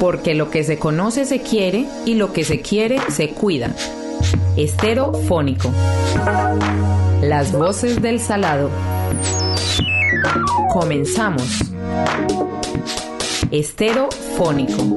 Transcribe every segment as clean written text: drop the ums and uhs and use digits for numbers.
Porque lo que se conoce se quiere y lo que se quiere se cuida. Esterofónico. Las voces del Salado. Comenzamos. Esterofónico.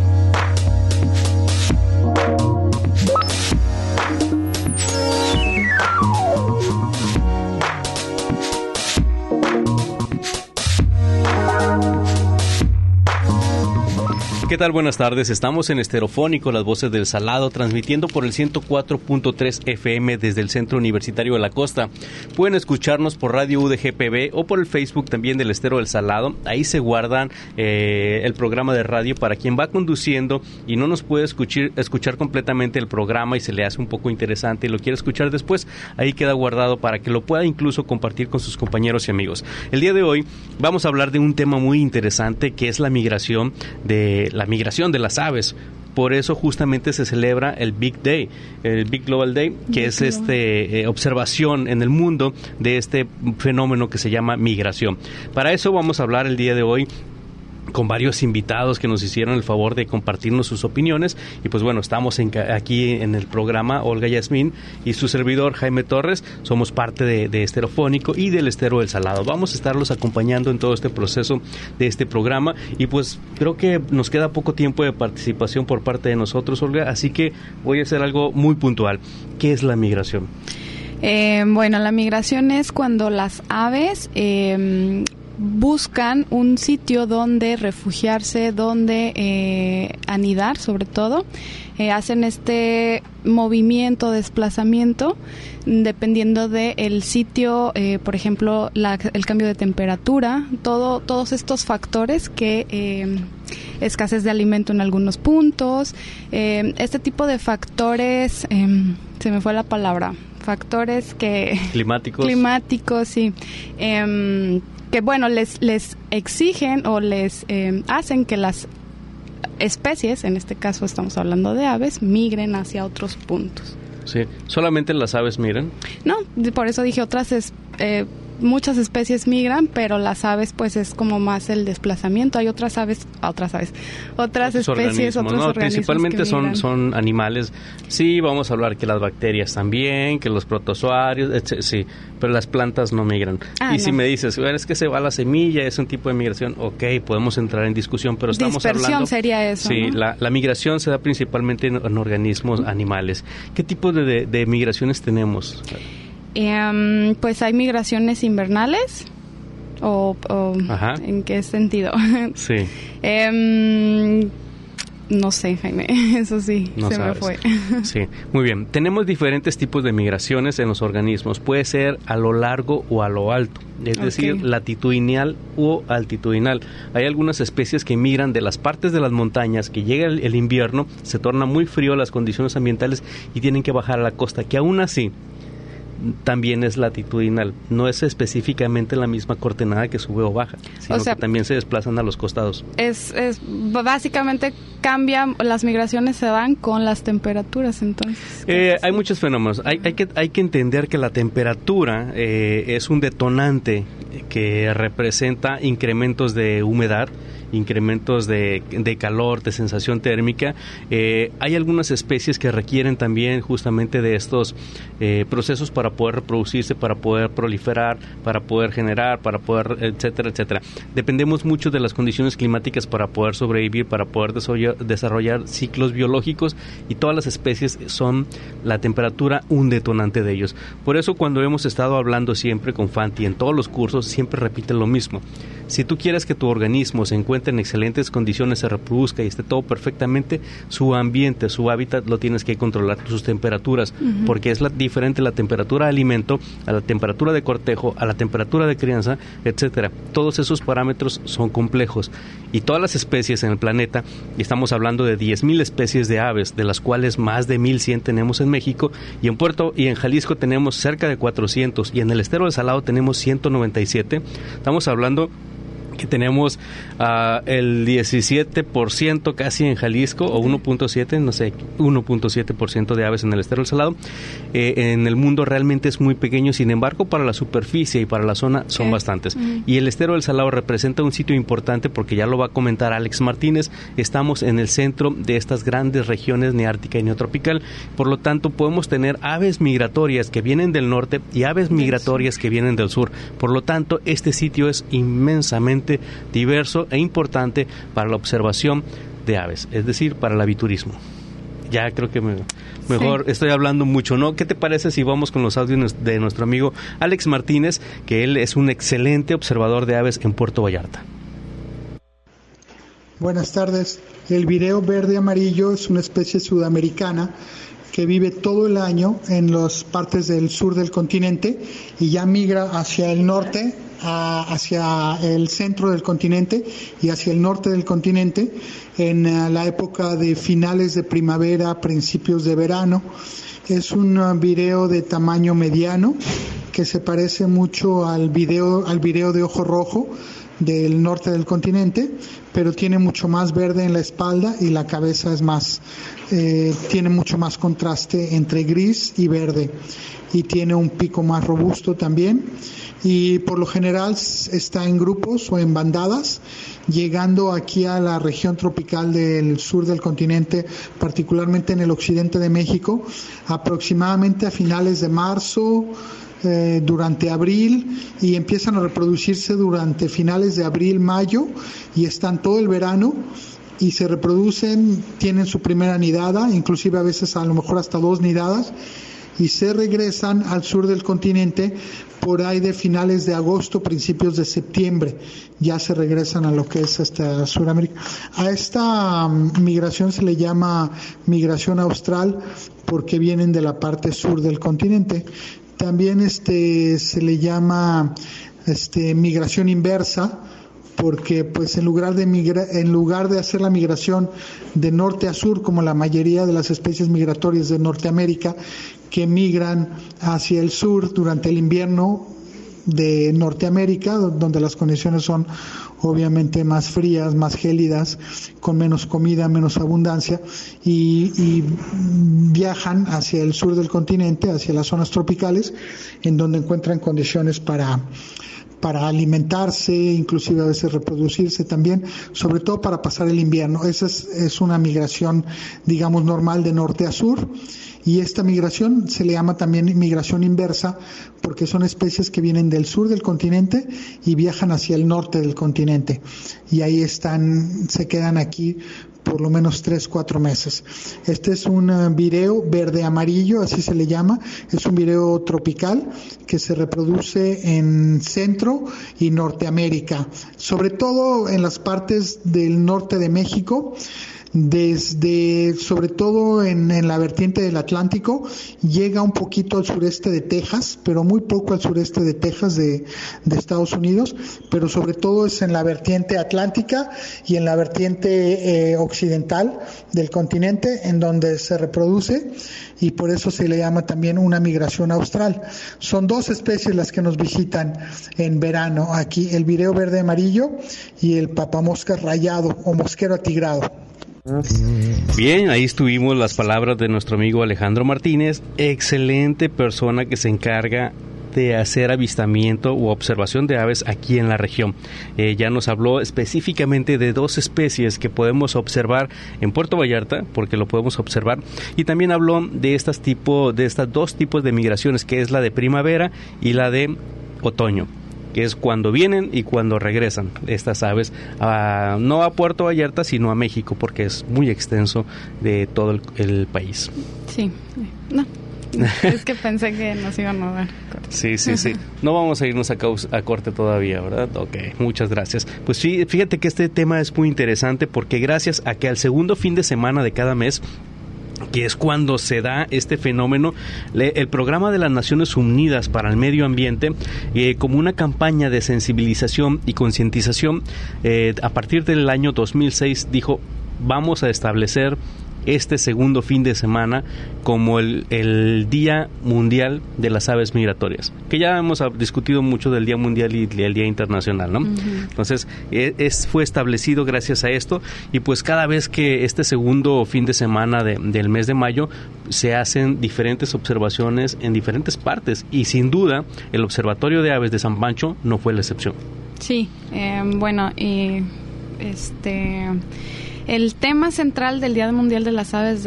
¿Qué tal? Buenas tardes. Estamos en Esterofónico, las voces del Salado, transmitiendo por el 104.3 FM desde el Centro Universitario de la Costa. Pueden escucharnos por Radio UDGPB o por el Facebook también del Estero del Salado. Ahí se guardan el programa de radio para quien va conduciendo y no nos puede escuchar completamente el programa y se le hace un poco interesante y lo quiere escuchar después. Ahí queda guardado para que lo pueda incluso compartir con sus compañeros y amigos. El día de hoy vamos a hablar de un tema muy interesante que es la migración de las aves. Por eso justamente se celebra el Big Day, el Big Global Day, que es observación en el mundo de este fenómeno que se llama migración. Para eso vamos a hablar el día de hoy con varios invitados que nos hicieron el favor de compartirnos sus opiniones. Y pues bueno, estamos aquí en el programa Olga Yasmín y su servidor Jaime Torres. Somos parte de Esterofónico y del Estero del Salado. Vamos a estarlos acompañando en todo este proceso de este programa. Y pues creo que nos queda poco tiempo de participación por parte de nosotros, Olga. Así que voy a hacer algo muy puntual. ¿Qué es la migración? Bueno, la migración es cuando las aves buscan un sitio donde refugiarse, donde anidar, sobre todo. Hacen este movimiento, desplazamiento, dependiendo del sitio, por ejemplo, el cambio de temperatura, todos estos factores que escasez de alimento en algunos puntos, este tipo de factores, se me fue la palabra, factores que climáticos, sí. Que bueno, les exigen o les hacen que las especies, en este caso estamos hablando de aves, migren hacia otros puntos. Sí, ¿solamente las aves migran? No, por eso dije muchas especies migran, pero las aves pues es como más el desplazamiento. Hay otras especies, otros organismos principalmente son animales. Sí, vamos a hablar que las bacterias también, que los protozoarios, sí, pero las plantas no migran. Si me dices, es que se va la semilla, es un tipo de migración, ok, podemos entrar en discusión, pero estamos dispersión hablando... sería eso, sí, ¿no? la migración se da principalmente en organismos animales. ¿Qué tipo de migraciones tenemos? Pues hay migraciones invernales o ¿en qué sentido? Sí. No sé, Jaime, eso sí, no se sabes. Me fue. Sí, muy bien. Tenemos diferentes tipos de migraciones en los organismos. Puede ser a lo largo o a lo alto, es decir, latitudinal o altitudinal. Hay algunas especies que migran de las partes de las montañas, que llega el invierno, se torna muy frío las condiciones ambientales y tienen que bajar a la costa, que aún así también es latitudinal, no es específicamente la misma coordenada que sube o baja, sino que también se desplazan a los costados. Es básicamente las migraciones se dan con las temperaturas, entonces. Hay muchos fenómenos. Hay que entender que la temperatura es un detonante que representa incrementos de humedad, incrementos de calor, de sensación térmica. Hay algunas especies que requieren también justamente de estos procesos para poder reproducirse, para poder proliferar, para poder generar, para poder, etcétera, etcétera. Dependemos mucho de las condiciones climáticas para poder sobrevivir, para poder desarrollar ciclos biológicos, y todas las especies son la temperatura un detonante de ellos. Por eso cuando hemos estado hablando siempre con Fanti en todos los cursos, siempre repiten lo mismo. Si tú quieres que tu organismo se encuentre en excelentes condiciones, se reproduzca y esté todo perfectamente, su ambiente, su hábitat lo tienes que controlar, sus temperaturas, porque es diferente la temperatura de alimento a la temperatura de cortejo, a la temperatura de crianza, etcétera. Todos esos parámetros son complejos y todas las especies en el planeta, y estamos hablando de 10,000 especies de aves, de las cuales más de 1,100 tenemos en México, y en Jalisco tenemos cerca de 400, y en el Estero del Salado tenemos 197. Estamos hablando que tenemos el 17% casi en Jalisco, o 1.7, no sé, 1.7% de aves en el estero del Salado. En el mundo realmente es muy pequeño, sin embargo, para la superficie y para la zona son bastantes. Y el estero del Salado representa un sitio importante porque ya lo va a comentar Alex Martínez. Estamos en el centro de estas grandes regiones neártica y neotropical, por lo tanto podemos tener aves migratorias que vienen del norte y aves migratorias que vienen del sur. Por lo tanto, este sitio es inmensamente diverso e importante para la observación de aves, es decir, para el aviturismo. Ya creo que mejor estoy hablando mucho, ¿no? ¿Qué te parece si vamos con los audios de nuestro amigo Alex Martínez, que él es un excelente observador de aves en Puerto Vallarta? Buenas tardes. El vireo verde amarillo es una especie sudamericana que vive todo el año en las partes del sur del continente y ya migra hacia el norte, hacia el centro del continente y hacia el norte del continente en la época de finales de primavera, principios de verano. Es un vireo de tamaño mediano que se parece mucho al vireo de ojo rojo del norte del continente, pero tiene mucho más verde en la espalda y la cabeza es más, tiene mucho más contraste entre gris y verde y tiene un pico más robusto también, y por lo general está en grupos o en bandadas, llegando aquí a la región tropical del sur del continente, particularmente en el occidente de México, aproximadamente a finales de marzo, durante abril, y empiezan a reproducirse durante finales de abril, mayo, y están todo el verano y se reproducen, tienen su primera nidada, inclusive a veces a lo mejor hasta 2 nidadas, y se regresan al sur del continente por ahí de finales de agosto, principios de septiembre, ya se regresan a lo que es hasta Sudamérica. A esta migración se le llama migración austral porque vienen de la parte sur del continente. También se le llama migración inversa porque pues en lugar de hacer la migración de norte a sur como la mayoría de las especies migratorias de Norteamérica que migran hacia el sur durante el invierno de Norteamérica, donde las condiciones son obviamente más frías, más gélidas, con menos comida, menos abundancia, y viajan hacia el sur del continente, hacia las zonas tropicales, en donde encuentran condiciones para alimentarse, inclusive a veces reproducirse también, sobre todo para pasar el invierno. Esa es una migración, digamos, normal de norte a sur. Y esta migración se le llama también migración inversa porque son especies que vienen del sur del continente y viajan hacia el norte del continente. Y ahí se quedan aquí por lo menos 3-4 meses. Este es un vireo verde amarillo, así se le llama. Es un vireo tropical que se reproduce en Centro y Norteamérica, sobre todo en las partes del norte de México, sobre todo en la vertiente del Atlántico, llega un poquito al sureste de Texas, pero muy poco al sureste de Texas de Estados Unidos, pero sobre todo es en la vertiente atlántica y en la vertiente occidental del continente en donde se reproduce, y por eso se le llama también una migración austral. Son 2 especies las que nos visitan en verano aquí, el vireo verde amarillo y el papamoscas rayado o mosquero atigrado. Bien, ahí estuvimos las palabras de nuestro amigo Alejandro Martínez, excelente persona que se encarga de hacer avistamiento u observación de aves aquí en la región. Ya nos habló específicamente de 2 especies que podemos observar en Puerto Vallarta, porque lo podemos observar, y también habló de estas 2 tipos de migraciones, que es la de primavera y la de otoño, que es cuando vienen y cuando regresan estas aves, no a Puerto Vallarta, sino a México, porque es muy extenso de todo el país. Sí, no. Es que pensé que nos iban a dar corte. Sí. No vamos a irnos a corte todavía, ¿verdad? Ok, muchas gracias. Pues sí, fíjate que este tema es muy interesante porque gracias a que al segundo fin de semana de cada mes, que es cuando se da este fenómeno, el Programa de las Naciones Unidas para el Medio Ambiente, como una campaña de sensibilización y concientización, a partir del año 2006 dijo, vamos a establecer este segundo fin de semana como el Día Mundial de las Aves Migratorias, que ya hemos discutido mucho del Día Mundial y el Día Internacional, ¿no? Entonces, fue establecido gracias a esto, y pues cada vez que este segundo fin de semana del mes de mayo se hacen diferentes observaciones en diferentes partes, y sin duda el Observatorio de Aves de San Pancho no fue la excepción. Sí, bueno, el tema central del Día Mundial de las Aves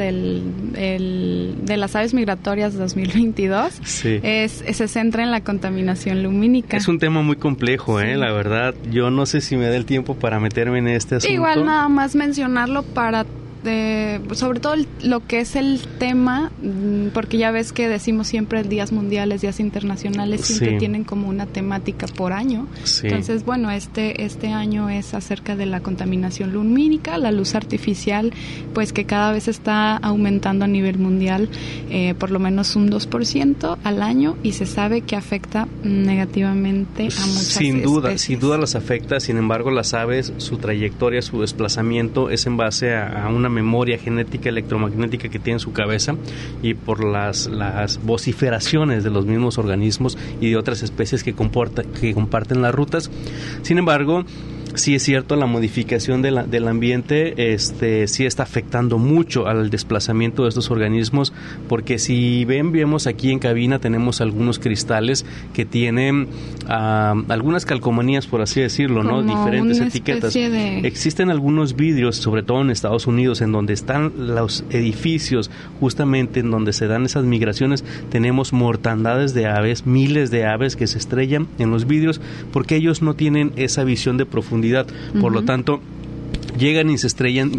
de las Aves Migratorias 2022 sí. se centra en la contaminación lumínica. Es un tema muy complejo, sí. La verdad. Yo no sé si me da el tiempo para meterme en este asunto. Igual nada más mencionarlo para sobre todo lo que es el tema, porque ya ves que decimos siempre días mundiales, días internacionales, siempre sí. tienen como una temática por año. Sí. Entonces, bueno, este año es acerca de la contaminación lumínica, la luz artificial, pues que cada vez está aumentando a nivel mundial, por lo menos un 2% al año, y se sabe que afecta negativamente a muchas especies. Sin duda las afecta. Sin embargo, las aves, su trayectoria, su desplazamiento es en base a una memoria genética electromagnética que tiene en su cabeza, y por las vociferaciones de los mismos organismos y de otras especies que comparten las rutas. Sin embargo, sí es cierto, la modificación del ambiente sí está afectando mucho al desplazamiento de estos organismos, porque si vemos aquí en cabina tenemos algunos cristales que tienen algunas calcomanías, por así decirlo, ¿no? Diferentes etiquetas. Existen algunos vidrios, sobre todo en Estados Unidos, en donde están los edificios, justamente en donde se dan esas migraciones, tenemos mortandades de aves, miles de aves que se estrellan en los vidrios, porque ellos no tienen esa visión de profundidad. Por lo tanto, llegan y se estrellan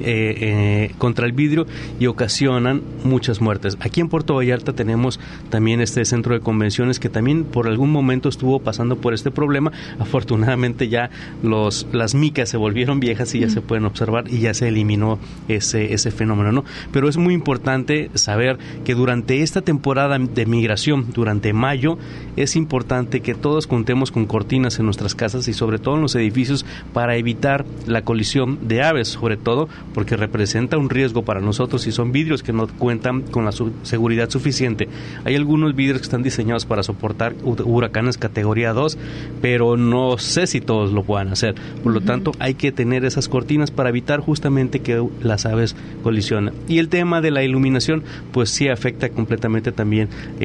contra el vidrio y ocasionan muchas muertes. Aquí en Puerto Vallarta tenemos también este centro de convenciones que también por algún momento estuvo pasando por este problema. Afortunadamente ya las micas se volvieron viejas y ya se pueden observar, y ya se eliminó ese fenómeno, ¿no? Pero es muy importante saber que durante esta temporada de migración, durante mayo, es importante que todos contemos con cortinas en nuestras casas y sobre todo en los edificios para evitar la colisión de aves, sobre todo porque representa un riesgo para nosotros si son vidrios que no cuentan con la seguridad suficiente. Hay algunos vidrios que están diseñados para soportar huracanes categoría 2, pero no sé si todos lo puedan hacer. Por lo tanto, hay que tener esas cortinas para evitar justamente que las aves colisionen. Y el tema de la iluminación, pues sí afecta completamente también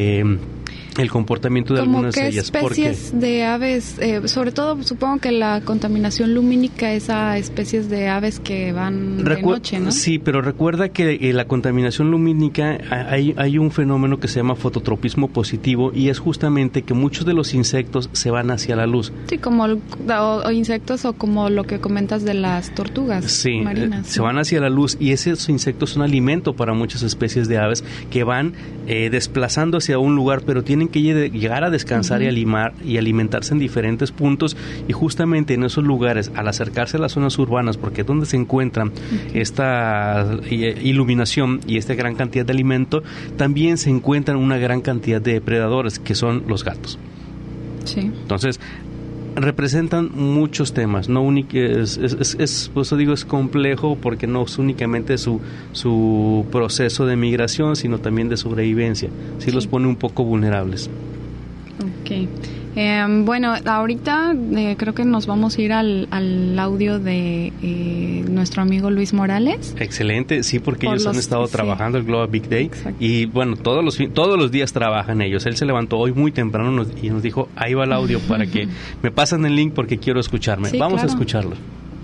el comportamiento de algunas de ellas. ¿Cómo qué especies de aves? Sobre todo, supongo que la contaminación lumínica es a especies de aves que van de noche, ¿no? Sí, pero recuerda que la contaminación lumínica, hay un fenómeno que se llama fototropismo positivo, y es justamente que muchos de los insectos se van hacia la luz. Sí, como o insectos, o como lo que comentas de las tortugas marinas. Se van hacia la luz, y esos insectos son alimento para muchas especies de aves que van desplazando hacia un lugar, pero tienen que llegar a descansar y alimentarse en diferentes puntos, y justamente en esos lugares, al acercarse a las zonas urbanas, porque es donde se encuentran esta iluminación y esta gran cantidad de alimento, también se encuentran una gran cantidad de depredadores, que son los gatos. Sí. Entonces, representan muchos temas, no por eso digo, es complejo, porque no es únicamente su proceso de migración, sino también de sobrevivencia. Sí los pone un poco vulnerables. Okay. Bueno, ahorita creo que nos vamos a ir al audio de nuestro amigo Luis Morales. Excelente, sí, porque ellos han estado trabajando el Global Big Day. Exacto. Y bueno, todos los días trabajan ellos. Él se levantó hoy muy temprano y nos dijo, ahí va el audio para que me pasen el link porque quiero escucharme. Sí, vamos a escucharlo.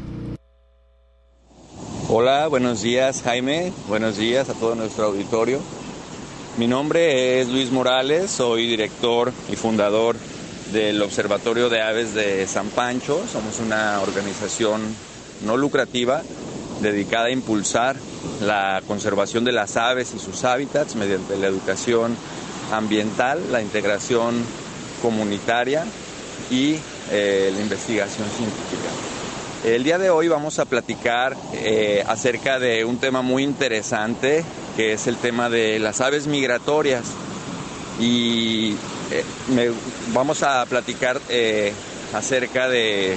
Hola, buenos días Jaime, buenos días a todo nuestro auditorio. Mi nombre es Luis Morales, soy director y fundador del Observatorio de Aves de San Pancho. Somos una organización no lucrativa dedicada a impulsar la conservación de las aves y sus hábitats mediante la educación ambiental, la integración comunitaria y la investigación científica. El día de hoy vamos a platicar acerca de un tema muy interesante, que es el tema de las aves migratorias. Y vamos a platicar acerca de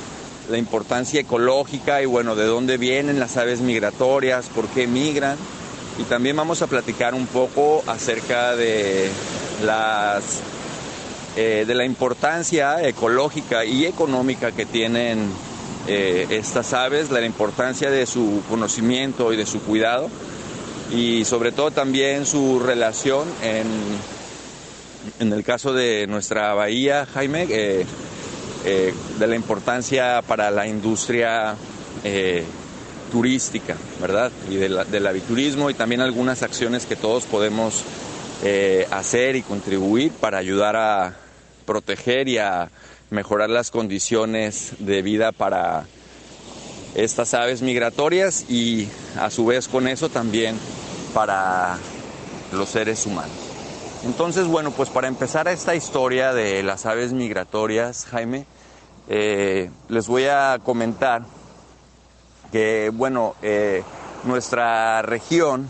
la importancia ecológica y bueno, de dónde vienen las aves migratorias, por qué migran y también vamos a platicar un poco acerca de la importancia ecológica y económica que tienen estas aves, la importancia de su conocimiento y de su cuidado, y sobre todo también su relación en el caso de nuestra bahía, Jaime, de la importancia para la industria turística, ¿verdad? Y del aviturismo, y también algunas acciones que todos podemos hacer y contribuir para ayudar a proteger y a mejorar las condiciones de vida para estas aves migratorias, y a su vez con eso también para los seres humanos. Entonces, bueno, pues para empezar esta historia de las aves migratorias, Jaime, les voy a comentar que, bueno, nuestra región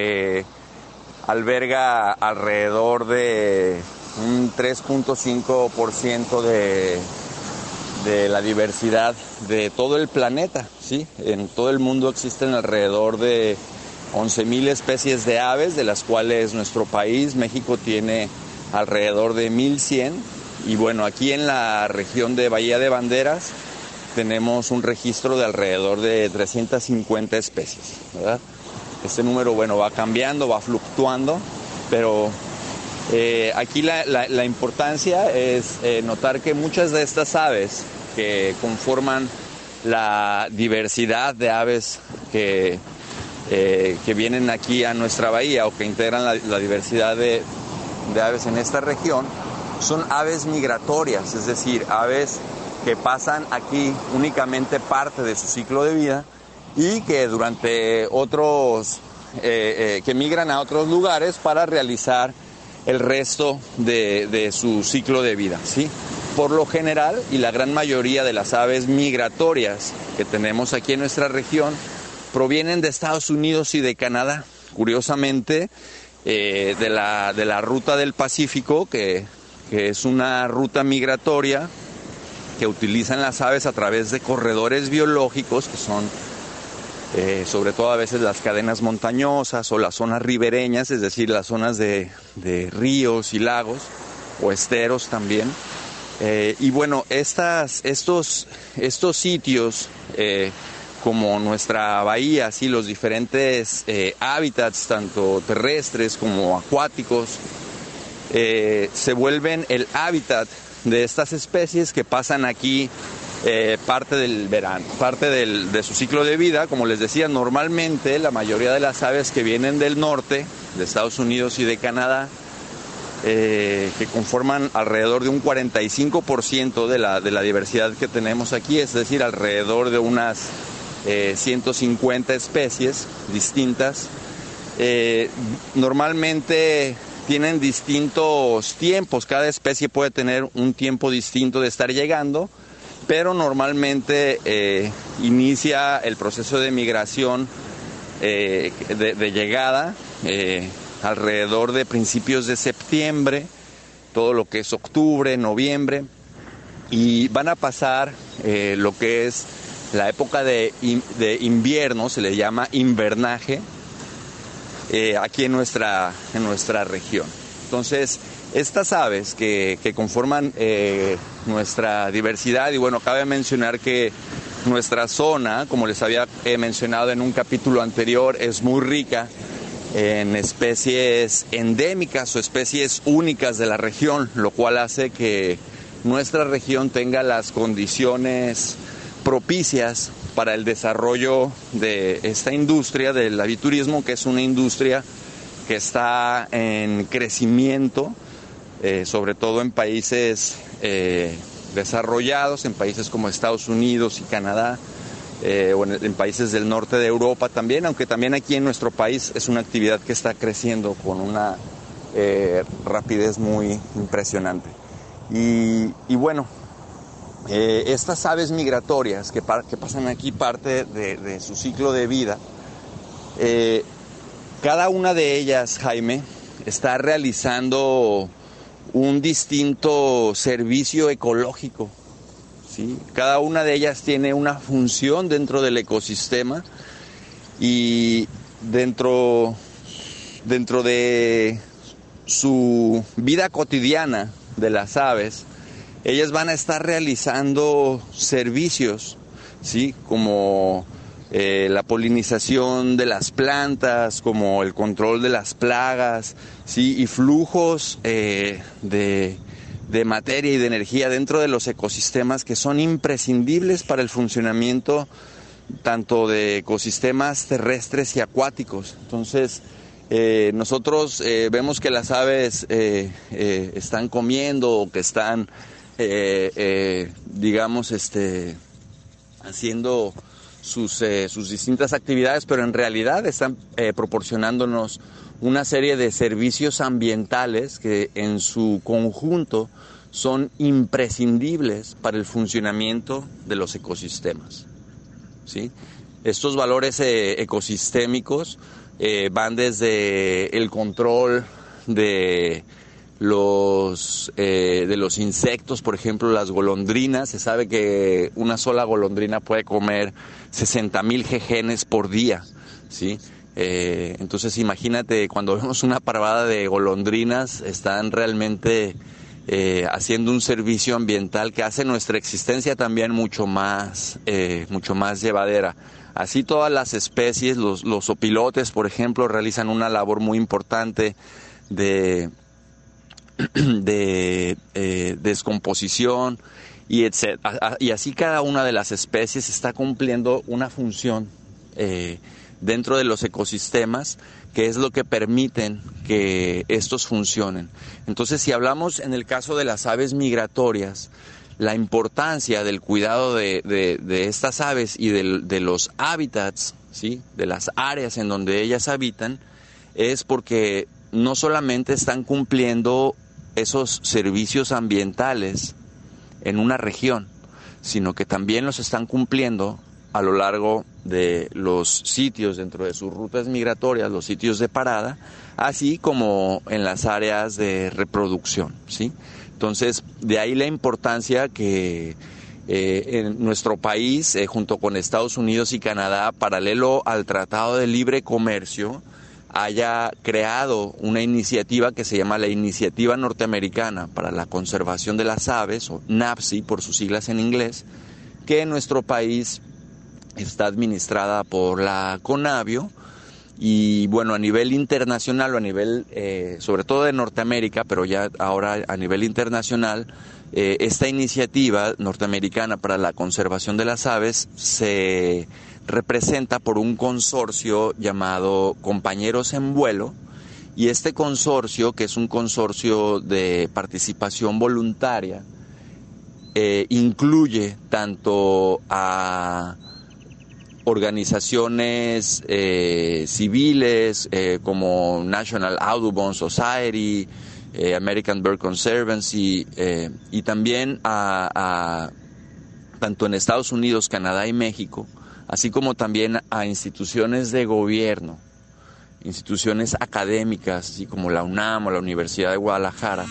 alberga alrededor de un 3.5% de la diversidad de todo el planeta, ¿sí? En todo el mundo existen alrededor de 11,000 especies de aves, de las cuales nuestro país, México, tiene alrededor de 1,100. Y bueno, aquí en la región de Bahía de Banderas tenemos un registro de alrededor de 350 especies, ¿verdad? Este número, bueno, va cambiando, va fluctuando, pero aquí la importancia es notar que muchas de estas aves que conforman la diversidad de aves que vienen aquí a nuestra bahía, o que integran la diversidad de aves en esta región, son aves migratorias, es decir, aves que pasan aquí únicamente parte de su ciclo de vida y que durante que migran a otros lugares para realizar el resto de su ciclo de vida, ¿sí? Por lo general, y la gran mayoría de las aves migratorias que tenemos aquí en nuestra región provienen de Estados Unidos y de Canadá. Curiosamente, de la ruta del Pacífico, que es una ruta migratoria que utilizan las aves a través de corredores biológicos, que son sobre todo a veces las cadenas montañosas o las zonas ribereñas, es decir, las zonas de ríos y lagos o esteros también. Y bueno, estos sitios, como nuestra bahía, ¿sí? Los diferentes hábitats, tanto terrestres como acuáticos, se vuelven el hábitat de estas especies que pasan aquí parte del verano, parte de su ciclo de vida. Como les decía, normalmente la mayoría de las aves que vienen del norte, de Estados Unidos y de Canadá, que conforman alrededor de un 45% de la diversidad que tenemos aquí, es decir, alrededor de unas 150 especies distintas, normalmente tienen distintos tiempos. Cada especie puede tener un tiempo distinto de estar llegando, pero normalmente inicia el proceso de migración de llegada alrededor de principios de septiembre, todo lo que es octubre, noviembre, y van a pasar lo que es la época de invierno, se le llama invernaje, aquí en nuestra región. Entonces, estas aves que conforman nuestra diversidad, y bueno, cabe mencionar que nuestra zona, como les había mencionado en un capítulo anterior, es muy rica en especies endémicas o especies únicas de la región, lo cual hace que nuestra región tenga las condiciones propicias para el desarrollo de esta industria del aviturismo, que es una industria que está en crecimiento, sobre todo en países desarrollados, en países como Estados Unidos y Canadá, o en países del norte de Europa también, aunque también aquí en nuestro país es una actividad que está creciendo con una rapidez muy impresionante. Y bueno, estas aves migratorias que pasan aquí parte de su ciclo de vida, cada una de ellas, Jaime, está realizando un distinto servicio ecológico, ¿sí? Cada una de ellas tiene una función dentro del ecosistema, y dentro dentro de su vida cotidiana de las aves, ellas van a estar realizando servicios, ¿sí? Como la polinización de las plantas, como el control de las plagas, ¿sí? Y flujos de materia y de energía dentro de los ecosistemas que son imprescindibles para el funcionamiento tanto de ecosistemas terrestres y acuáticos. Entonces, nosotros vemos que las aves están comiendo o que están, haciendo sus distintas actividades, pero en realidad están proporcionándonos una serie de servicios ambientales que en su conjunto son imprescindibles para el funcionamiento de los ecosistemas, ¿sí? Estos valores ecosistémicos van desde el control de los insectos, por ejemplo las golondrinas. Se sabe que una sola golondrina puede comer 60,000 jejenes por día, ¿sí? Entonces imagínate, cuando vemos una parvada de golondrinas, están realmente haciendo un servicio ambiental que hace nuestra existencia también mucho más llevadera. Así todas las especies, los opilotes, por ejemplo, realizan una labor muy importante de descomposición y etcétera. Y así cada una de las especies está cumpliendo una función dentro de los ecosistemas, que es lo que permiten que estos funcionen. Entonces, si hablamos en el caso de las aves migratorias, la importancia del cuidado de estas aves y de los hábitats, ¿sí? De las áreas en donde ellas habitan, es porque no solamente están cumpliendo esos servicios ambientales en una región, sino que también los están cumpliendo a lo largo de los sitios dentro de sus rutas migratorias, los sitios de parada, así como en las áreas de reproducción, ¿sí? Entonces, de ahí la importancia que en nuestro país, junto con Estados Unidos y Canadá, paralelo al Tratado de Libre Comercio, haya creado una iniciativa que se llama la Iniciativa Norteamericana para la Conservación de las Aves, o NAPCI por sus siglas en inglés, que en nuestro país está administrada por la CONABIO. Y bueno, a nivel internacional o a nivel, sobre todo de Norteamérica, pero ya ahora a nivel internacional, esta iniciativa norteamericana para la conservación de las aves se representa por un consorcio llamado Compañeros en Vuelo, y este consorcio, que es un consorcio de participación voluntaria, incluye tanto a organizaciones civiles como National Audubon Society, American Bird Conservancy, y también tanto en Estados Unidos, Canadá y México, así como también a instituciones de gobierno, instituciones académicas, así como la UNAM o la Universidad de Guadalajara,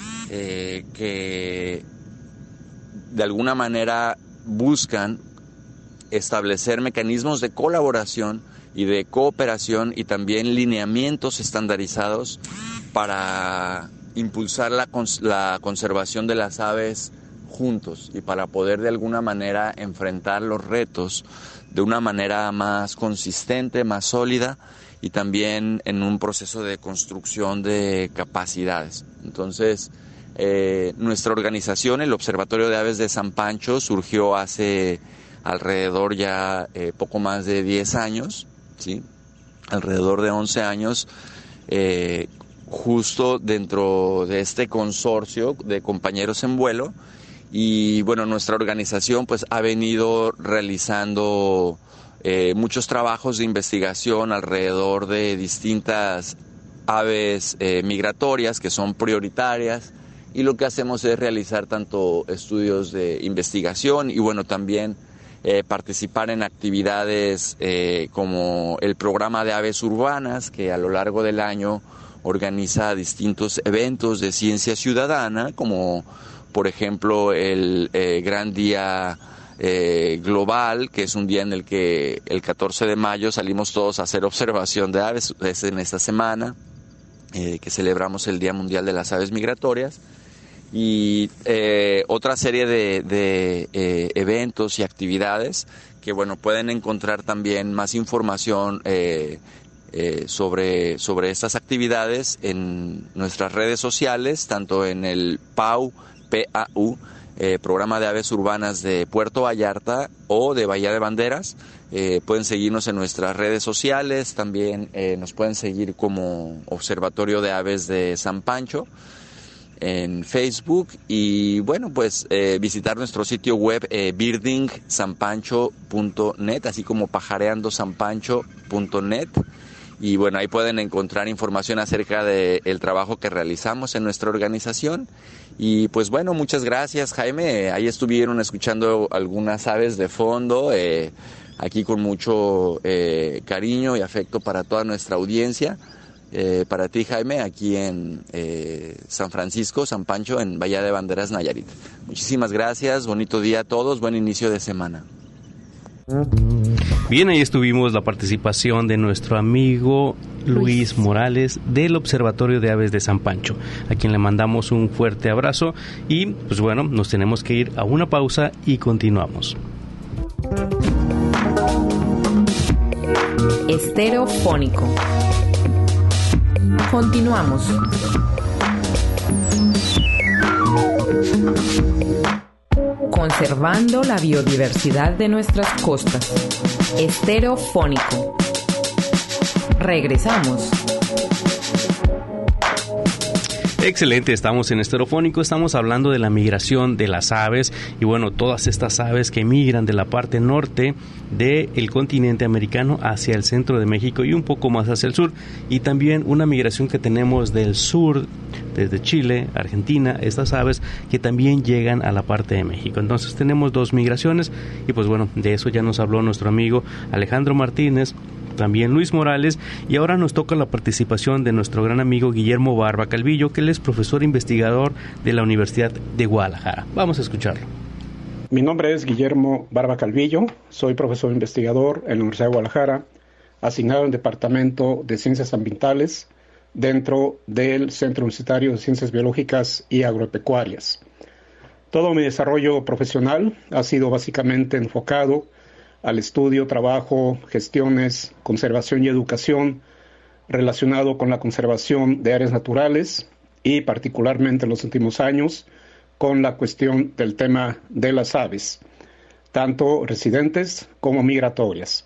que de alguna manera buscan establecer mecanismos de colaboración y de cooperación y también lineamientos estandarizados para impulsar la conservación de las aves juntos y para poder de alguna manera enfrentar los retos de una manera más consistente, más sólida y también en un proceso de construcción de capacidades. Entonces, nuestra organización, el Observatorio de Aves de San Pancho, surgió hace alrededor ya poco más de 10 años, ¿sí? Alrededor de 11 años, justo dentro de este consorcio de Compañeros en Vuelo. Y bueno, nuestra organización pues ha venido realizando muchos trabajos de investigación alrededor de distintas aves migratorias que son prioritarias, y lo que hacemos es realizar tanto estudios de investigación y bueno, también participar en actividades como el programa de aves urbanas, que a lo largo del año organiza distintos eventos de ciencia ciudadana, como por ejemplo el Gran Día de la Aves Urbanas, que global, que es un día en el que el 14 de mayo salimos todos a hacer observación de aves, es en esta semana que celebramos el Día Mundial de las Aves Migratorias, y otra serie de eventos y actividades que bueno, pueden encontrar también más información sobre estas actividades en nuestras redes sociales, tanto en el PAU, Programa de Aves Urbanas de Puerto Vallarta, o de Bahía de Banderas. Pueden seguirnos en nuestras redes sociales, también nos pueden seguir como Observatorio de Aves de San Pancho en Facebook, y bueno, pues visitar nuestro sitio web birdingsanpancho.net, así como pajareandosanpancho.net. Y bueno, ahí pueden encontrar información acerca del trabajo que realizamos en nuestra organización. Y pues bueno, muchas gracias, Jaime. Ahí estuvieron escuchando algunas aves de fondo, aquí con mucho cariño y afecto para toda nuestra audiencia. Para ti, Jaime, aquí en San Francisco, San Pancho, en Bahía de Banderas, Nayarit. Muchísimas gracias, bonito día a todos, buen inicio de semana. Bien, ahí estuvimos la participación de nuestro amigo Luis Morales del Observatorio de Aves de San Pancho, a quien le mandamos un fuerte abrazo. Y pues bueno, nos tenemos que ir a una pausa y continuamos. Estereofónico. Continuamos. Conservando la biodiversidad de nuestras costas. Estereofónico. Regresamos. Excelente, estamos en Estereofónico, estamos hablando de la migración de las aves y bueno, todas estas aves que migran de la parte norte del continente americano hacia el centro de México y un poco más hacia el sur, y también una migración que tenemos del sur, desde Chile, Argentina, estas aves que también llegan a la parte de México. Entonces tenemos dos migraciones y pues bueno, de eso ya nos habló nuestro amigo Alejandro Martínez, también Luis Morales, y ahora nos toca la participación de nuestro gran amigo Guillermo Barba Calvillo, que él es profesor investigador de la Universidad de Guadalajara. Vamos a escucharlo. Mi nombre es Guillermo Barba Calvillo, soy profesor investigador en la Universidad de Guadalajara, asignado en el Departamento de Ciencias Ambientales dentro del Centro Universitario de Ciencias Biológicas y Agropecuarias. Todo mi desarrollo profesional ha sido básicamente enfocado al estudio, trabajo, gestiones, conservación y educación relacionado con la conservación de áreas naturales y particularmente en los últimos años con la cuestión del tema de las aves, tanto residentes como migratorias.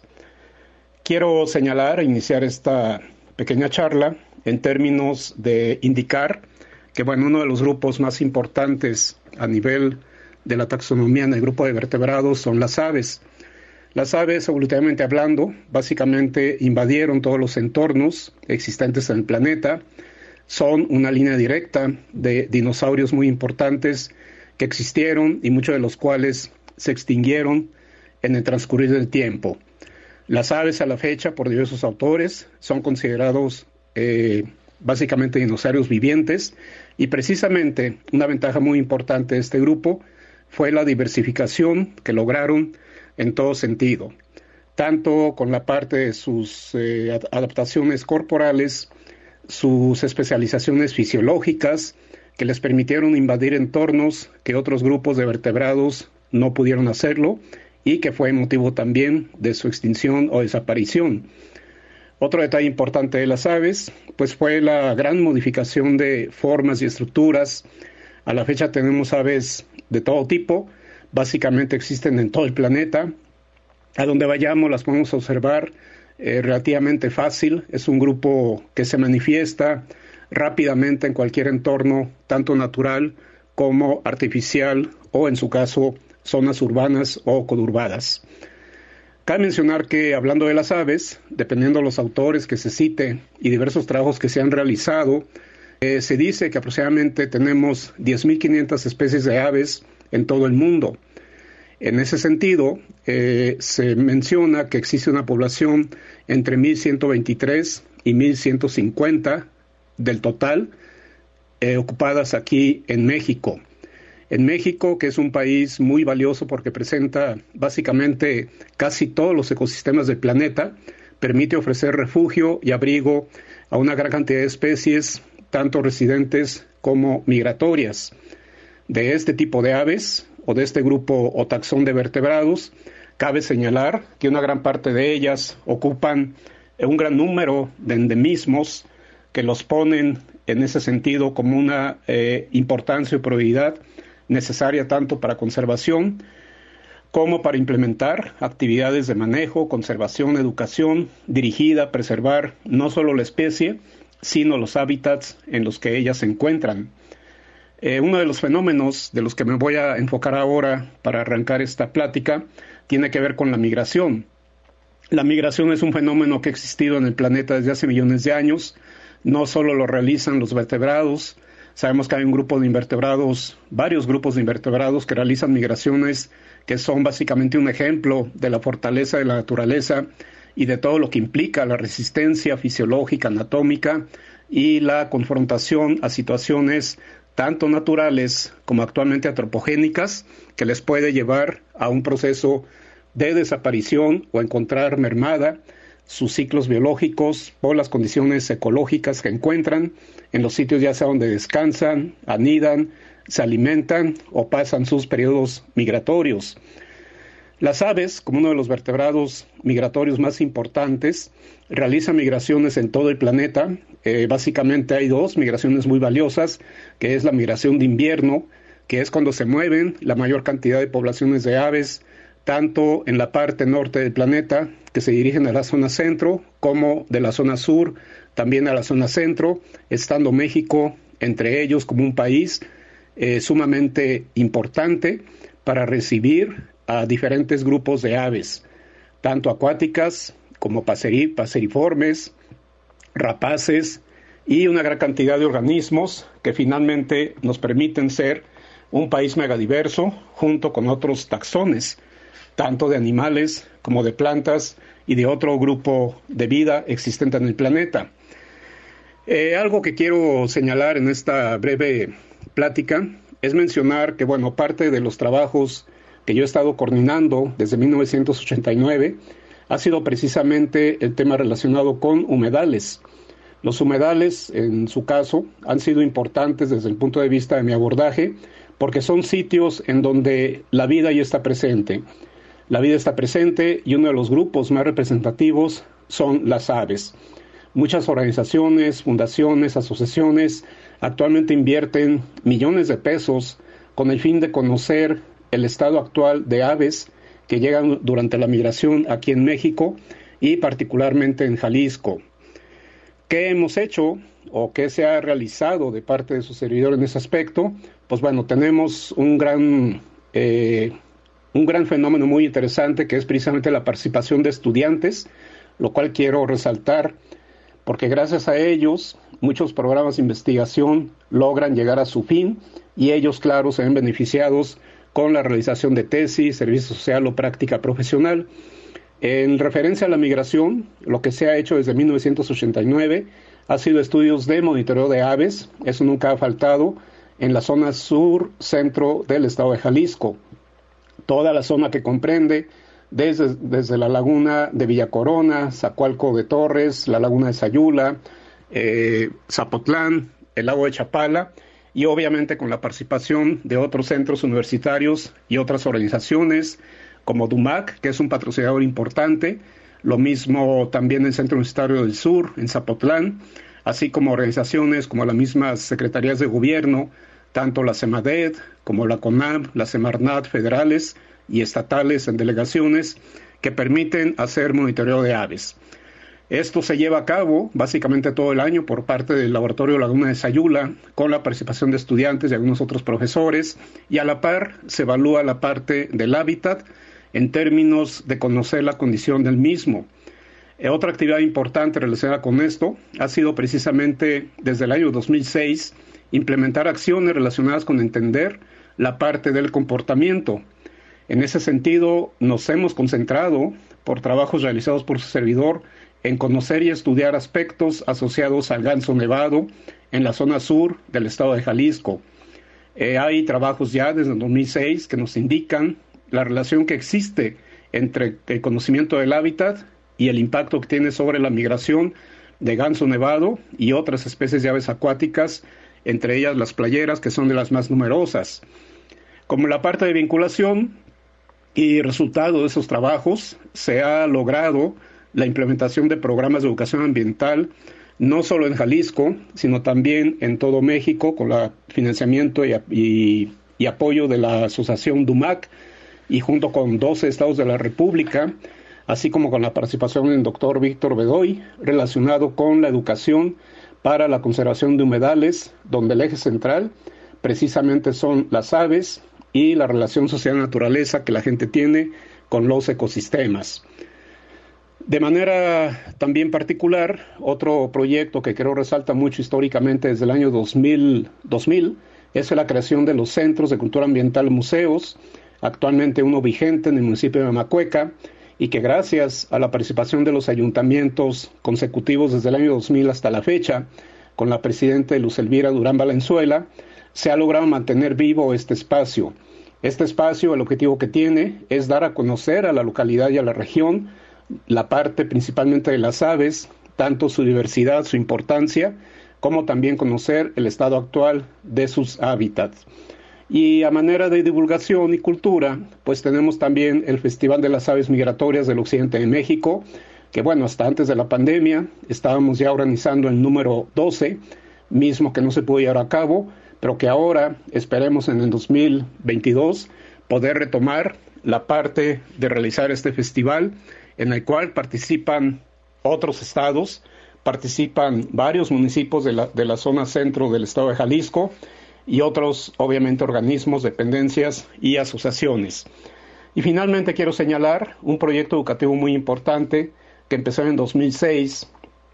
Quiero señalar e iniciar esta pequeña charla en términos de indicar que uno de los grupos más importantes a nivel de la taxonomía en el grupo de vertebrados son las aves. Las aves, evolutivamente hablando, básicamente invadieron todos los entornos existentes en el planeta. Son una línea directa de dinosaurios muy importantes que existieron y muchos de los cuales se extinguieron en el transcurrir del tiempo. Las aves a la fecha, por diversos autores, son considerados básicamente dinosaurios vivientes, y precisamente una ventaja muy importante de este grupo fue la diversificación que lograron en todo sentido, tanto con la parte de sus adaptaciones corporales, sus especializaciones fisiológicas, que les permitieron invadir entornos que otros grupos de vertebrados no pudieron hacerlo, y que fue motivo también de su extinción o desaparición. Otro detalle importante de las aves, fue la gran modificación de formas y estructuras. A la fecha tenemos aves de todo tipo, básicamente existen en todo el planeta. A donde vayamos las podemos observar relativamente fácil. Es un grupo que se manifiesta rápidamente en cualquier entorno, tanto natural como artificial, o en su caso, zonas urbanas o conurbadas. Cabe mencionar que, hablando de las aves, dependiendo de los autores que se cite y diversos trabajos que se han realizado, se dice que aproximadamente tenemos 10.500 especies de aves en todo el mundo. En ese sentido, se menciona que existe una población entre 1.123 y 1.150 del total ocupadas aquí en México. En México, que es un país muy valioso porque presenta básicamente casi todos los ecosistemas del planeta, permite ofrecer refugio y abrigo a una gran cantidad de especies, tanto residentes como migratorias. De este tipo de aves, o de este grupo o taxón de vertebrados, cabe señalar que una gran parte de ellas ocupan un gran número de endemismos que los ponen en ese sentido como una importancia o prioridad necesaria tanto para conservación como para implementar actividades de manejo, conservación, educación dirigida a preservar no solo la especie, sino los hábitats en los que ellas se encuentran. Uno de los fenómenos de los que me voy a enfocar ahora para arrancar esta plática tiene que ver con la migración. La migración es un fenómeno que ha existido en el planeta desde hace millones de años. No solo lo realizan los vertebrados, sabemos que hay un grupo de invertebrados, varios grupos de invertebrados que realizan migraciones que son básicamente un ejemplo de la fortaleza de la naturaleza y de todo lo que implica la resistencia fisiológica, anatómica y la confrontación a situaciones tanto naturales como actualmente antropogénicas que les puede llevar a un proceso de desaparición o encontrar mermada sus ciclos biológicos por las condiciones ecológicas que encuentran en los sitios ya sea donde descansan, anidan, se alimentan o pasan sus periodos migratorios. Las aves, como uno de los vertebrados migratorios más importantes, realizan migraciones en todo el planeta. Básicamente hay dos migraciones muy valiosas, que es la migración de invierno, que es cuando se mueven la mayor cantidad de poblaciones de aves, tanto en la parte norte del planeta, que se dirigen a la zona centro, como de la zona sur, también a la zona centro, estando México entre ellos como un país sumamente importante para recibir a diferentes grupos de aves, tanto acuáticas como paseriformes, rapaces y una gran cantidad de organismos que finalmente nos permiten ser un país megadiverso junto con otros taxones, tanto de animales como de plantas y de otro grupo de vida existente en el planeta. Algo que quiero señalar en esta breve plática es mencionar que, parte de los trabajos que yo he estado coordinando desde 1989 ha sido precisamente el tema relacionado con humedales. Los humedales, en su caso, han sido importantes desde el punto de vista de mi abordaje porque son sitios en donde la vida ya está presente. La vida está presente y uno de los grupos más representativos son las aves. Muchas organizaciones, fundaciones, asociaciones actualmente invierten millones de pesos con el fin de conocer el estado actual de aves que llegan durante la migración aquí en México y particularmente en Jalisco. ¿Qué hemos hecho o qué se ha realizado de parte de su servidor en ese aspecto? Pues tenemos un gran fenómeno muy interesante que es precisamente la participación de estudiantes, lo cual quiero resaltar porque gracias a ellos muchos programas de investigación logran llegar a su fin y ellos, claro, se ven beneficiados con la realización de tesis, servicio social o práctica profesional. En referencia a la migración, lo que se ha hecho desde 1989 ha sido estudios de monitoreo de aves, eso nunca ha faltado, en la zona sur-centro del estado de Jalisco. Toda la zona que comprende desde la laguna de Villa Corona, Zacualco de Torres, la laguna de Sayula, Zapotlán, el lago de Chapala, y obviamente con la participación de otros centros universitarios y otras organizaciones como DUMAC, que es un patrocinador importante, lo mismo también el Centro Universitario del Sur, en Zapotlán, así como organizaciones como las mismas secretarías de gobierno, tanto la CEMADET como la CONAB, la Semarnat federales y estatales en delegaciones que permiten hacer monitoreo de aves. Esto se lleva a cabo básicamente todo el año por parte del Laboratorio Laguna de Sayula, con la participación de estudiantes y algunos otros profesores, y a la par se evalúa la parte del hábitat en términos de conocer la condición del mismo. Otra actividad importante relacionada con esto ha sido precisamente desde el año 2006 implementar acciones relacionadas con entender la parte del comportamiento. En ese sentido, nos hemos concentrado por trabajos realizados por su servidor en conocer y estudiar aspectos asociados al ganso nevado en la zona sur del estado de Jalisco. Hay trabajos ya desde el 2006 que nos indican la relación que existe entre el conocimiento del hábitat y el impacto que tiene sobre la migración de ganso nevado y otras especies de aves acuáticas, entre ellas las playeras, que son de las más numerosas. Como la parte de vinculación y resultado de esos trabajos, se ha logrado la implementación de programas de educación ambiental, no solo en Jalisco, sino también en todo México, con el financiamiento y apoyo de la asociación DUMAC, y junto con 12 estados de la República, así como con la participación del doctor Víctor Bedoy, relacionado con la educación para la conservación de humedales, donde el eje central precisamente son las aves y la relación sociedad-naturaleza que la gente tiene con los ecosistemas. De manera también particular, otro proyecto que creo resalta mucho históricamente desde el año 2000 es la creación de los Centros de Cultura Ambiental Museos, actualmente uno vigente en el municipio de Amacueca, y que gracias a la participación de los ayuntamientos consecutivos desde el año 2000 hasta la fecha, con la presidenta Luz Elvira Durán Valenzuela, se ha logrado mantener vivo este espacio. Este espacio, el objetivo que tiene es dar a conocer a la localidad y a la región la parte principalmente de las aves, tanto su diversidad, su importancia, como también conocer el estado actual de sus hábitats. Y a manera de divulgación y cultura, pues tenemos también el Festival de las Aves Migratorias del Occidente de México, que bueno, hasta antes de la pandemia estábamos ya organizando el número 12, mismo que no se pudo llevar a cabo, pero que ahora esperemos en el 2022 poder retomar la parte de realizar este festival, en el cual participan otros estados, participan varios municipios de la zona centro del estado de Jalisco y otros, obviamente, organismos, dependencias y asociaciones. Y finalmente quiero señalar un proyecto educativo muy importante que empezó en 2006,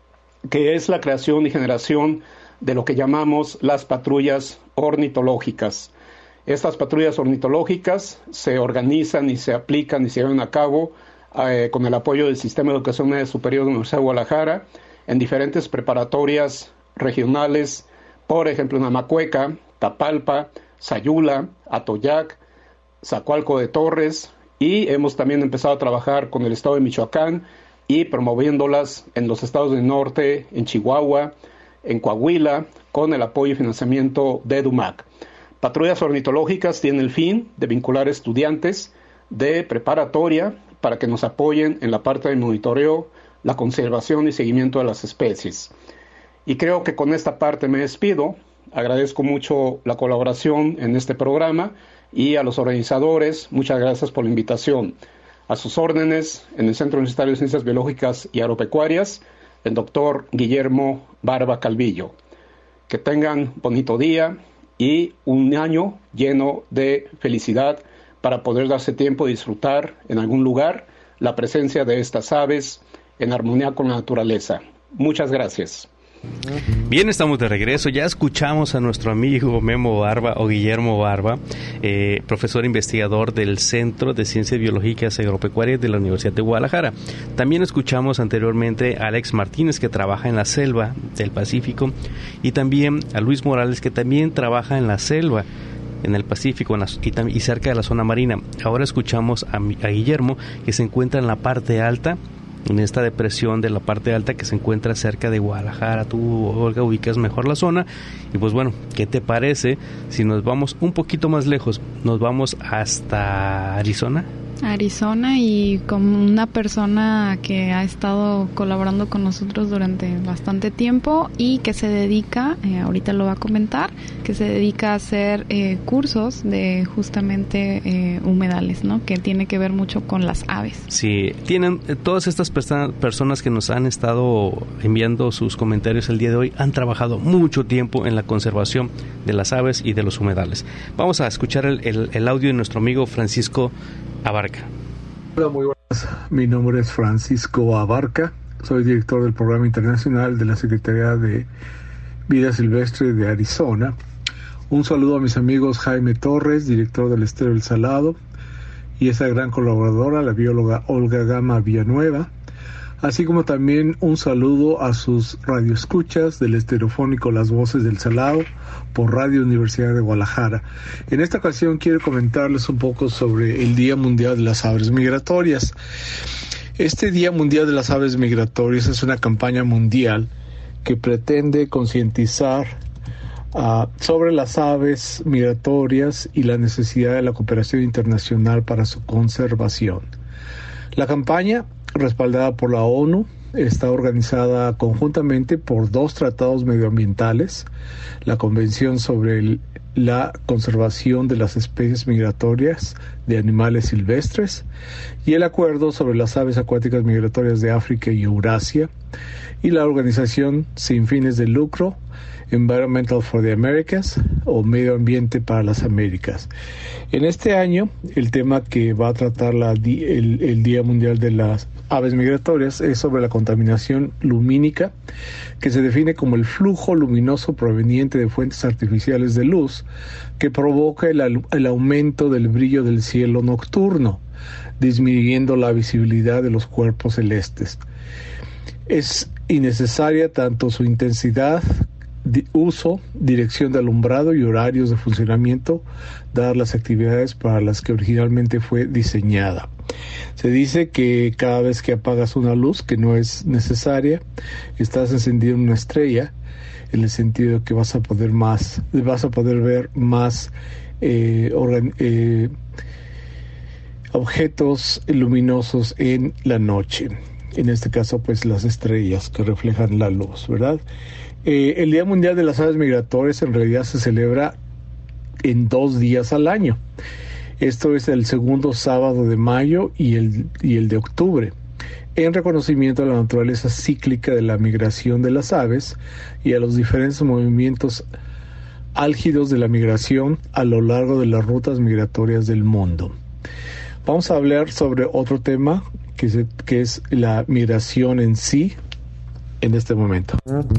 que es la creación y generación de lo que llamamos las patrullas ornitológicas. Estas patrullas ornitológicas se organizan y se aplican y se llevan a cabo con el apoyo del Sistema de Educación Media Superior de la Universidad de Guadalajara en diferentes preparatorias regionales, por ejemplo en Amacueca, Tapalpa, Sayula, Atoyac, Zacualco de Torres, y hemos también empezado a trabajar con el estado de Michoacán y promoviéndolas en los estados del norte, en Chihuahua, en Coahuila, con el apoyo y financiamiento de DUMAC. Patrullas ornitológicas tienen el fin de vincular estudiantes de preparatoria para que nos apoyen en la parte de monitoreo, la conservación y seguimiento de las especies. Y creo que con esta parte me despido. Agradezco mucho la colaboración en este programa y a los organizadores, muchas gracias por la invitación. A sus órdenes, en el Centro Universitario de Ciencias Biológicas y Agropecuarias, el doctor Guillermo Barba Calvillo. Que tengan bonito día y un año lleno de felicidad para poder darse tiempo de disfrutar en algún lugar la presencia de estas aves en armonía con la naturaleza. Muchas gracias. Bien, estamos de regreso. Ya escuchamos a nuestro amigo Memo Barba o Guillermo Barba, profesor investigador del Centro de Ciencias Biológicas y Agropecuarias de la Universidad de Guadalajara. También escuchamos anteriormente a Alex Martínez, que trabaja en la selva del Pacífico, y también a Luis Morales, que también trabaja en la selva en el Pacífico y cerca de la zona marina. Ahora escuchamos a Guillermo, que se encuentra en la parte alta, en esta depresión de la parte alta que se encuentra cerca de Guadalajara. Tú, Olga, ubicas mejor la zona. Y pues bueno, ¿qué te parece si nos vamos un poquito más lejos? Nos vamos hasta Arizona. Y con una persona que ha estado colaborando con nosotros durante bastante tiempo y que se dedica, ahorita lo va a comentar, que se dedica a hacer cursos de justamente humedales, ¿no? Que tiene que ver mucho con las aves. Sí, tienen todas estas personas que nos han estado enviando sus comentarios el día de hoy, han trabajado mucho tiempo en la conservación de las aves y de los humedales. Vamos a escuchar el audio de nuestro amigo Francisco Abarca. Hola, muy buenas. Mi nombre es Francisco Abarca. Soy director del Programa Internacional de la Secretaría de Vida Silvestre de Arizona. Un saludo a mis amigos Jaime Torres, director del Estero del Salado, y esa gran colaboradora, la bióloga Olga Gama Villanueva, así como también un saludo a sus radioescuchas del Estereofónico Las Voces del Salado por Radio Universidad de Guadalajara. En esta ocasión quiero comentarles un poco sobre el Día Mundial de las Aves Migratorias. Este Día Mundial de las Aves Migratorias es una campaña mundial que pretende concientizar sobre las aves migratorias y la necesidad de la cooperación internacional para su conservación. La campaña, respaldada por la ONU, está organizada conjuntamente por 2 tratados medioambientales, la Convención sobre la Conservación de las Especies Migratorias de Animales Silvestres y el Acuerdo sobre las Aves Acuáticas Migratorias de África y Eurasia, y la organización sin fines de lucro Environmental for the Americas, o Medio Ambiente para las Américas. En este año, el tema que va a tratar el Día Mundial de las Aves Migratorias es sobre la contaminación lumínica, que se define como el flujo luminoso proveniente de fuentes artificiales de luz que provoca el aumento del brillo del cielo nocturno, disminuyendo la visibilidad de los cuerpos celestes. Es innecesaria tanto su intensidad, uso, dirección de alumbrado y horarios de funcionamiento, dadas las actividades para las que originalmente fue diseñada. Se dice que cada vez que apagas una luz que no es necesaria, estás encendiendo una estrella, en el sentido que vas a poder ver más objetos luminosos en la noche. En este caso, pues las estrellas que reflejan la luz, ¿verdad? El Día Mundial de las Aves Migratorias en realidad se celebra en 2 días al año. Esto es el segundo sábado de mayo y el de octubre, en reconocimiento a la naturaleza cíclica de la migración de las aves y a los diferentes movimientos álgidos de la migración a lo largo de las rutas migratorias del mundo. Vamos a hablar sobre otro tema que es la migración en sí en este momento.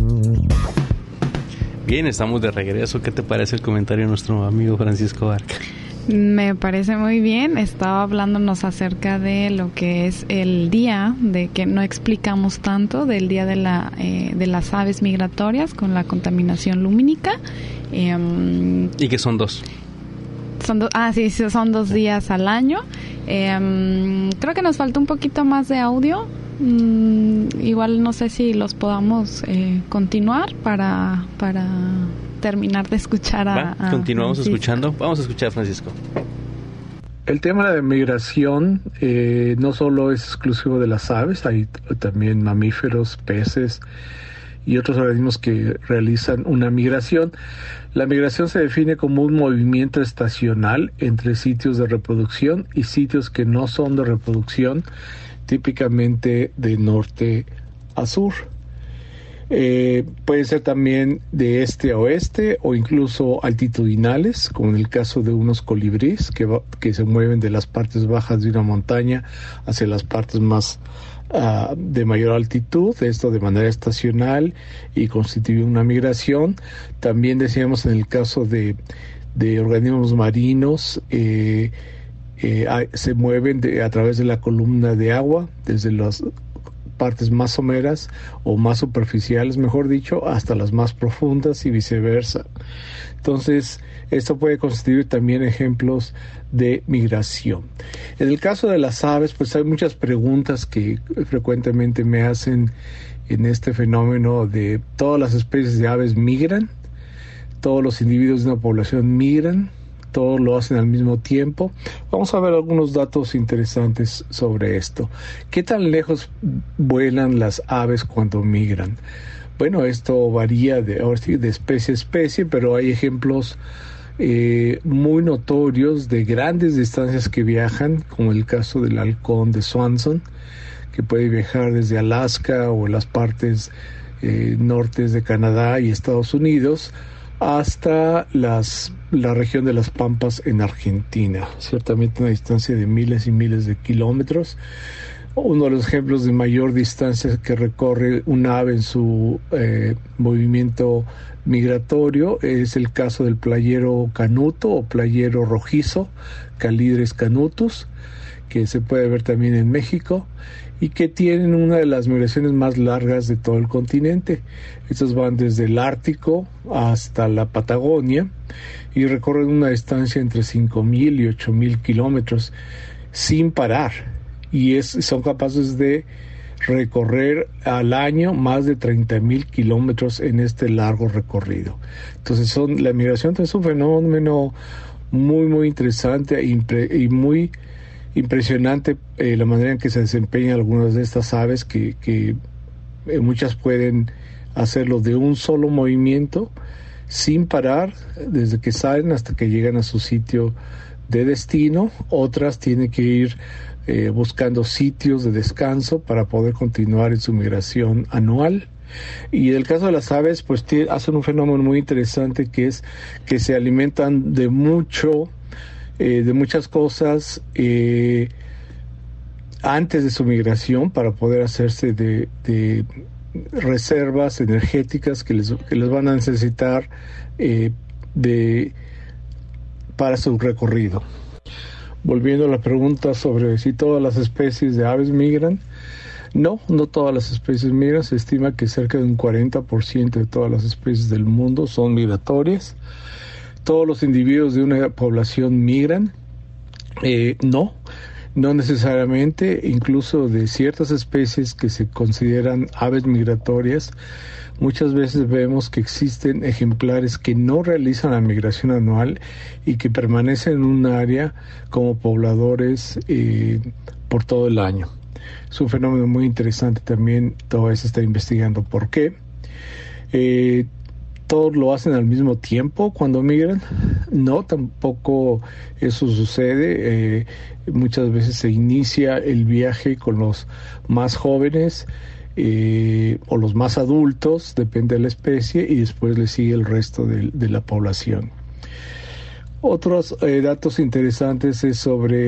Bien, estamos de regreso. ¿Qué te parece el comentario de nuestro amigo Francisco Abarca? Me parece muy bien. Estaba hablándonos acerca de lo que es el día, de que no explicamos tanto, del día de las aves migratorias con la contaminación lumínica. ¿Y que son 2? Son 2 días al año. Creo que nos falta un poquito más de audio. Igual no sé si los podamos continuar para terminar de escuchar continuamos Francisco. Escuchando. Vamos a escuchar a Francisco. El tema de migración no solo es exclusivo de las aves, hay también mamíferos, peces y otros organismos que realizan una migración. La migración se define como un movimiento estacional entre sitios de reproducción y sitios que no son de reproducción, típicamente de norte a sur. Puede ser también de este a oeste o incluso altitudinales, como en el caso de unos colibríes que se mueven de las partes bajas de una montaña hacia las partes más de mayor altitud, esto de manera estacional, y constituye una migración. También decíamos en el caso de organismos marinos, se mueven a través de la columna de agua, desde las partes más someras o más superficiales, mejor dicho, hasta las más profundas y viceversa. Entonces, esto puede constituir también ejemplos de migración. En el caso de las aves, pues hay muchas preguntas que frecuentemente me hacen en este fenómeno de todas las especies de aves migran, todos los individuos de una población migran, todos lo hacen al mismo tiempo. Vamos a ver algunos datos interesantes sobre esto. ¿Qué tan lejos vuelan las aves cuando migran? Bueno, esto varía de especie a especie, pero hay ejemplos muy notorios de grandes distancias que viajan, como el caso del halcón de Swanson, que puede viajar desde Alaska o las partes nortes de Canadá y Estados Unidos hasta la región de las Pampas en Argentina, ciertamente una distancia de miles y miles de kilómetros. Uno de los ejemplos de mayor distancia que recorre un ave en su movimiento migratorio es el caso del playero canuto o playero rojizo, Calidres canutus, que se puede ver también en México, y que tienen una de las migraciones más largas de todo el continente. Estas van desde el Ártico hasta la Patagonia y recorren una distancia entre 5.000 y 8.000 kilómetros sin parar, y son capaces de recorrer al año más de 30.000 kilómetros en este largo recorrido. Entonces la migración es un fenómeno muy muy interesante y muy impresionante, la manera en que se desempeñan algunas de estas aves, que muchas pueden hacerlo de un solo movimiento sin parar desde que salen hasta que llegan a su sitio de destino. Otras tienen que ir buscando sitios de descanso para poder continuar en su migración anual. Y en el caso de las aves, pues hacen un fenómeno muy interesante, que es que se alimentan de muchas cosas antes de su migración, para poder hacerse de reservas energéticas que les van a necesitar para su recorrido. Volviendo a la pregunta sobre si todas las especies de aves migran, no todas las especies migran. Se estima que cerca de un 40% de todas las especies del mundo son migratorias. ¿Todos los individuos de una población migran? No necesariamente. Incluso de ciertas especies que se consideran aves migratorias, muchas veces vemos que existen ejemplares que no realizan la migración anual y que permanecen en un área como pobladores por todo el año. Es un fenómeno muy interesante también. Todavía se está investigando por qué. ¿Todos lo hacen al mismo tiempo cuando migran? No, tampoco eso sucede. Muchas veces se inicia el viaje con los más jóvenes o los más adultos, depende de la especie, y después le sigue el resto de la población. Otros datos interesantes es sobre,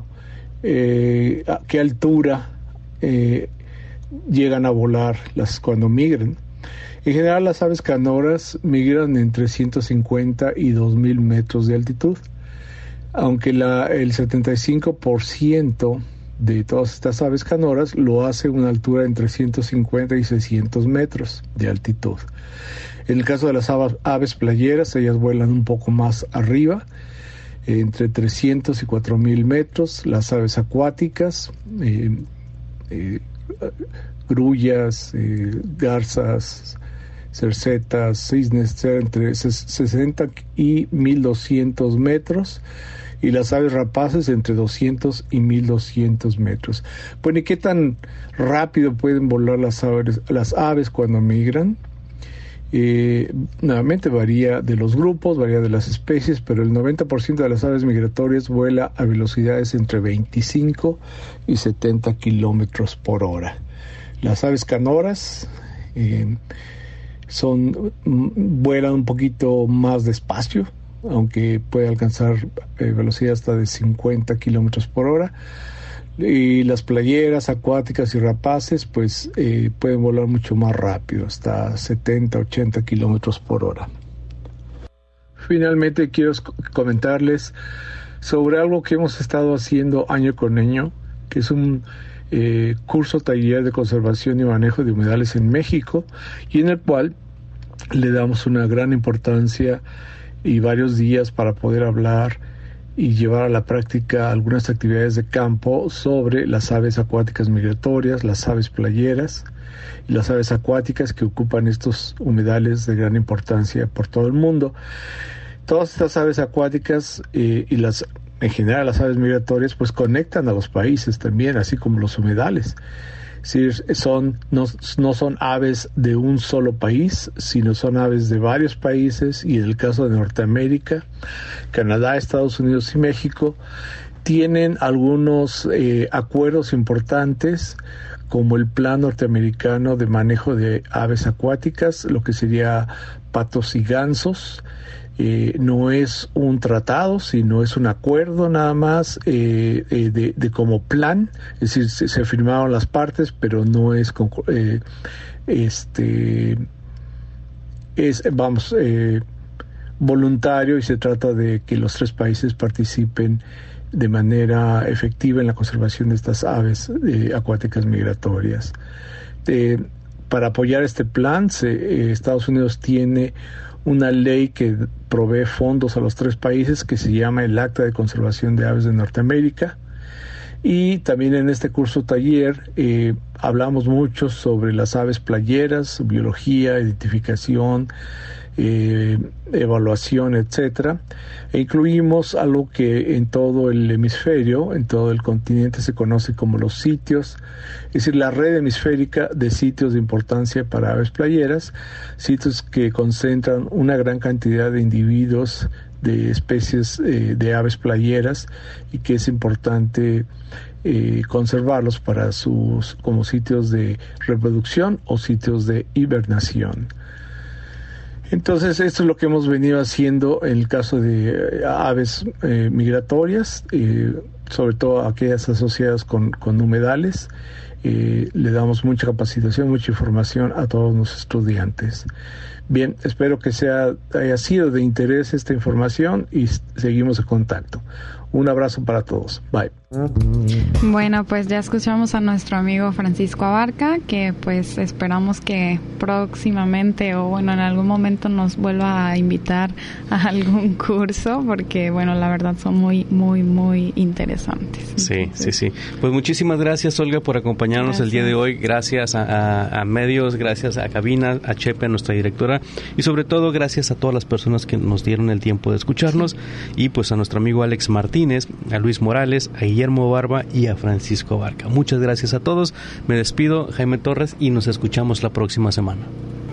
a qué altura llegan a volar cuando migran. En general, las aves canoras migran entre 150 y 2.000 metros de altitud, aunque el 75% de todas estas aves canoras lo hace a una altura entre 150 y 600 metros de altitud. En el caso de las aves playeras, ellas vuelan un poco más arriba, entre 300 y 4.000 metros. Las aves acuáticas, grullas, garzas, cercetas, cisnes, entre 60 y 1.200 metros, y las aves rapaces entre 200 y 1.200 metros. Bueno, ¿y qué tan rápido pueden volar las aves cuando migran? Nuevamente varía de los grupos, varía de las especies, pero el 90% de las aves migratorias vuela a velocidades entre 25 y 70 kilómetros por hora. Las aves canoras vuelan un poquito más despacio, aunque puede alcanzar velocidad hasta de 50 kilómetros por hora. Y las playeras, acuáticas y rapaces, pues pueden volar mucho más rápido, hasta 70, 80 kilómetros por hora. Finalmente quiero comentarles sobre algo que hemos estado haciendo año con año, que es un curso taller de conservación y manejo de humedales en México, y en el cual le damos una gran importancia y varios días para poder hablar y llevar a la práctica algunas actividades de campo sobre las aves acuáticas migratorias, las aves playeras y las aves acuáticas que ocupan estos humedales de gran importancia por todo el mundo. Todas estas aves acuáticas en general las aves migratorias, pues conectan a los países también, así como los humedales. Sí, no son aves de un solo país, sino son aves de varios países, y en el caso de Norteamérica, Canadá, Estados Unidos y México tienen algunos acuerdos importantes, como el Plan Norteamericano de Manejo de Aves Acuáticas, lo que sería patos y gansos. No es un tratado, sino es un acuerdo nada más de como plan, es decir, se firmaron las partes, pero no es voluntario, y se trata de que los tres países participen de manera efectiva en la conservación de estas aves acuáticas migratorias. Para apoyar este plan, Estados Unidos tiene una ley que provee fondos a los 3 países que se llama el Acta de Conservación de Aves de Norteamérica. Y también en este curso taller hablamos mucho sobre las aves playeras, biología, identificación, evaluación, etcétera, e incluimos algo que en todo el hemisferio, en todo el continente se conoce como los sitios, es decir, la red hemisférica de sitios de importancia para aves playeras, sitios que concentran una gran cantidad de individuos de especies de aves playeras y que es importante conservarlos para como sitios de reproducción o sitios de hibernación. Entonces, esto es lo que hemos venido haciendo en el caso de aves migratorias, sobre todo aquellas asociadas con humedales. Le damos mucha capacitación, mucha información a todos los estudiantes. Bien, espero que haya sido de interés esta información y seguimos en contacto. Un abrazo para todos. Bye. Bueno, pues ya escuchamos a nuestro amigo Francisco Abarca, que pues esperamos que próximamente o bueno, en algún momento nos vuelva a invitar a algún curso, porque bueno, la verdad son muy, muy, muy interesantes. Entonces, sí. Pues muchísimas gracias, Olga, por acompañarnos el día de hoy. Gracias a medios, gracias a Cabina, a Chepe, nuestra directora, y sobre todo gracias a todas las personas que nos dieron el tiempo de escucharnos, y pues a nuestro amigo Alex Martínez, a Luis Morales, a Guillermo Barba y a Francisco Abarca. Muchas gracias a todos. Me despido, Jaime Torres, y nos escuchamos la próxima semana.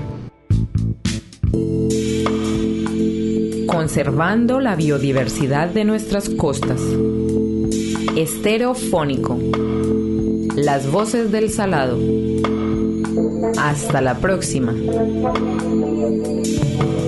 Conservando la biodiversidad de nuestras costas. Estereofónico. Las voces del Salado. Hasta la próxima.